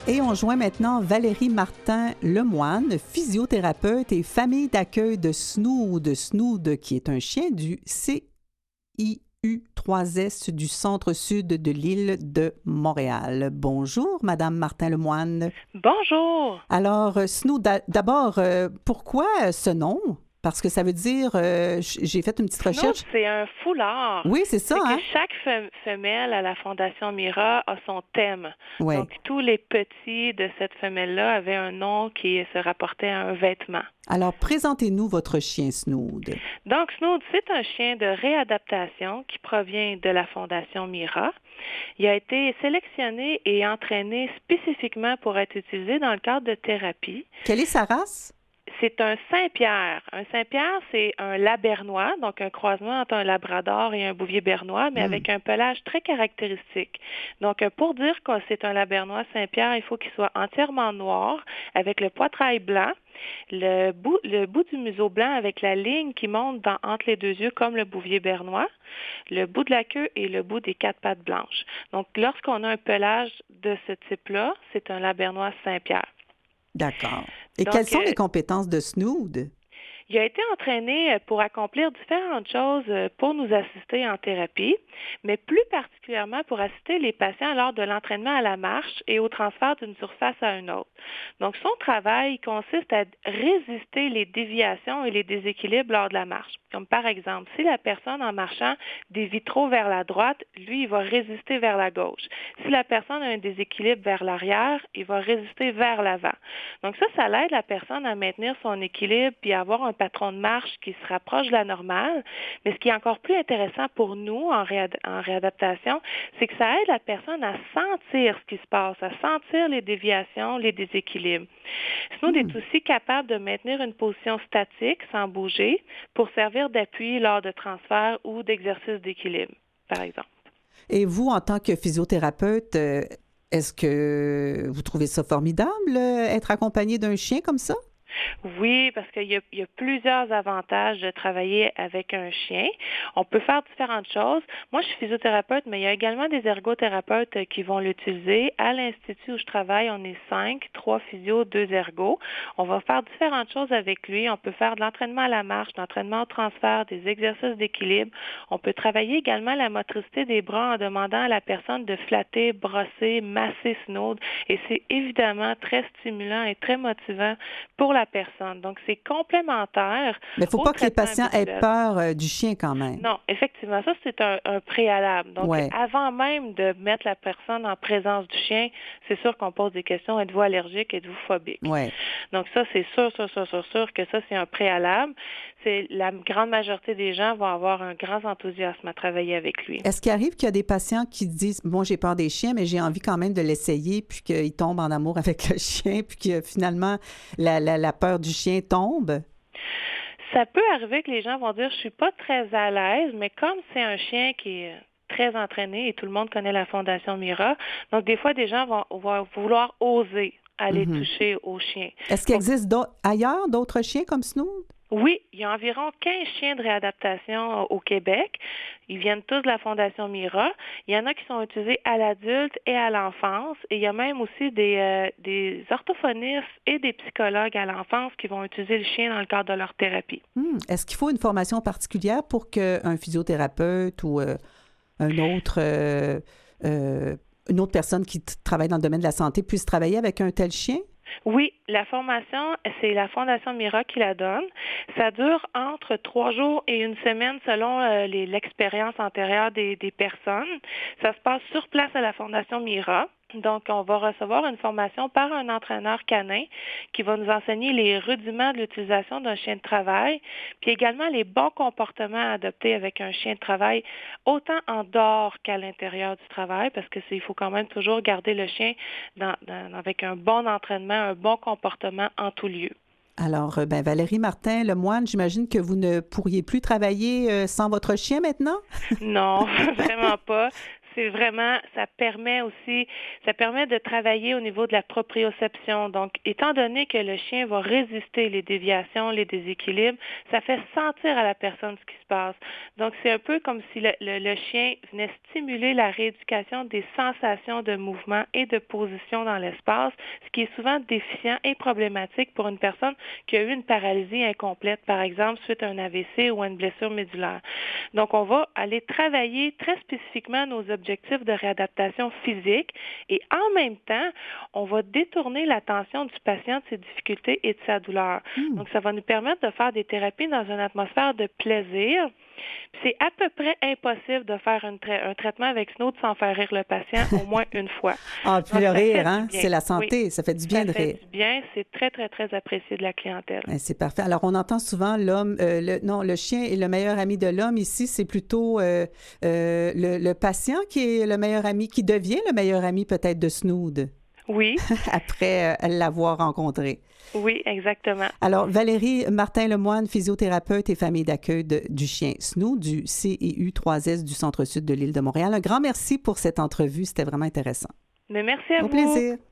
Et on joint maintenant Valérie Martin-Lemoine, physiothérapeute et famille d'accueil de Snood. Snood, qui est un chien du CIU3S du centre-sud de l'île de Montréal. Bonjour, Madame Martin-Lemoine. Bonjour. Alors, Snood, d'abord, pourquoi ce nom? Parce que ça veut dire, j'ai fait une petite recherche. Snood, c'est un foulard. Oui, c'est ça, C'est hein? que chaque femelle à la Fondation Mira a son thème. Oui. Donc, tous les petits de cette femelle-là avaient un nom qui se rapportait à un vêtement. Alors, présentez-nous votre chien Snood. Donc, Snood, c'est un chien de réadaptation qui provient de la Fondation Mira. Il a été sélectionné et entraîné spécifiquement pour être utilisé dans le cadre de thérapie. Quelle est sa race? C'est un Saint-Pierre. Un Saint-Pierre, c'est un labernois, donc un croisement entre un labrador et un bouvier bernois, mais avec un pelage très caractéristique. Donc, pour dire que c'est un labernois Saint-Pierre, il faut qu'il soit entièrement noir, avec le poitrail blanc, le bout du museau blanc avec la ligne qui monte entre les deux yeux comme le bouvier bernois, le bout de la queue et le bout des quatre pattes blanches. Donc, lorsqu'on a un pelage de ce type-là, c'est un labernois Saint-Pierre. D'accord. Et Donc, quelles sont les compétences de Snood? Il a été entraîné pour accomplir différentes choses pour nous assister en thérapie, mais plus particulièrement pour assister les patients lors de l'entraînement à la marche et au transfert d'une surface à une autre. Donc, son travail consiste à résister les déviations et les déséquilibres lors de la marche. Comme par exemple, si la personne en marchant dévie trop vers la droite, lui, il va résister vers la gauche. Si la personne a un déséquilibre vers l'arrière, il va résister vers l'avant. Donc ça l'aide la personne à maintenir son équilibre puis à avoir un patron de marche qui se rapproche de la normale. Mais ce qui est encore plus intéressant pour nous en réadaptation, c'est que ça aide la personne à sentir ce qui se passe, à sentir les déviations, les déséquilibres. Snood est aussi capable de maintenir une position statique sans bouger pour servir d'appui lors de transferts ou d'exercices d'équilibre, par exemple. Et vous, en tant que physiothérapeute, est-ce que vous trouvez ça formidable, être accompagné d'un chien comme ça? Oui, parce qu'il y a plusieurs avantages de travailler avec un chien. On peut faire différentes choses. Moi, je suis physiothérapeute, mais il y a également des ergothérapeutes qui vont l'utiliser. À l'Institut où je travaille, on est 5, 3 physios, 2 ergots. On va faire différentes choses avec lui. On peut faire de l'entraînement à la marche, de l'entraînement au transfert, des exercices d'équilibre. On peut travailler également la motricité des bras en demandant à la personne de flatter, brosser, masser Snood. Et c'est évidemment très stimulant et très motivant pour la personne. Donc, c'est complémentaire. Mais il ne faut pas que les patients aient peur du chien quand même. Non, effectivement, ça, c'est un préalable. Donc, avant même de mettre la personne en présence du chien, c'est sûr qu'on pose des questions. Êtes-vous allergique? Êtes-vous phobique? Ouais. Donc, ça, c'est sûr que ça, c'est un préalable. La grande majorité des gens vont avoir un grand enthousiasme à travailler avec lui. Est-ce qu'il arrive qu'il y a des patients qui disent « Bon, j'ai peur des chiens, mais j'ai envie quand même de l'essayer », puis qu'ils tombent en amour avec le chien, puis que finalement, la peur du chien tombe? Ça peut arriver que les gens vont dire « Je suis pas très à l'aise », mais comme c'est un chien qui est très entraîné et tout le monde connaît la Fondation Mira, donc des fois, des gens vont vouloir oser aller toucher au chien. Est-ce qu'il existe ailleurs d'autres chiens comme Snood? Oui, il y a environ 15 chiens de réadaptation au Québec. Ils viennent tous de la Fondation Mira. Il y en a qui sont utilisés à l'adulte et à l'enfance. Et il y a même aussi des orthophonistes et des psychologues à l'enfance qui vont utiliser le chien dans le cadre de leur thérapie. Est-ce qu'il faut une formation particulière pour qu'un physiothérapeute ou une autre personne qui travaille dans le domaine de la santé puisse travailler avec un tel chien? Oui, la formation, c'est la Fondation Mira qui la donne. Ça dure entre 3 jours et 1 semaine selon l'expérience antérieure des personnes. Ça se passe sur place à la Fondation Mira. Donc, on va recevoir une formation par un entraîneur canin qui va nous enseigner les rudiments de l'utilisation d'un chien de travail, puis également les bons comportements à adopter avec un chien de travail, autant en dehors qu'à l'intérieur du travail, parce qu'il faut quand même toujours garder le chien avec un bon entraînement, un bon comportement en tout lieu. Alors, Valérie Martin-Lemoine, j'imagine que vous ne pourriez plus travailler sans votre chien maintenant? Non, vraiment pas. C'est vraiment, ça permet de travailler au niveau de la proprioception. Donc, étant donné que le chien va résister les déviations, les déséquilibres, ça fait sentir à la personne ce qui se passe. Donc, c'est un peu comme si le chien venait stimuler la rééducation des sensations de mouvement et de position dans l'espace, ce qui est souvent déficient et problématique pour une personne qui a eu une paralysie incomplète, par exemple, suite à un AVC ou à une blessure médulaire. Donc, on va aller travailler très spécifiquement nos objectifs de réadaptation physique et en même temps, on va détourner l'attention du patient de ses difficultés et de sa douleur. Donc, ça va nous permettre de faire des thérapies dans une atmosphère de plaisir. C'est à peu près impossible de faire un traitement avec Snood sans faire rire le patient au moins une fois. Ah, puis donc, le rire, hein? C'est la santé, ça fait du bien de rire. Ça fait du bien, c'est très, très, très apprécié de la clientèle. C'est parfait. Alors, on entend souvent le chien est le meilleur ami de l'homme. Ici, c'est plutôt le patient qui est le meilleur ami, qui devient le meilleur ami peut-être de Snood. Oui. Après l'avoir rencontré. Oui, exactement. Alors, Valérie Martin-Lemoine, physiothérapeute et famille d'accueil du chien Snood, du CEU 3S du Centre-Sud de l'Île de Montréal. Un grand merci pour cette entrevue. C'était vraiment intéressant. Mais merci à vous. Au plaisir.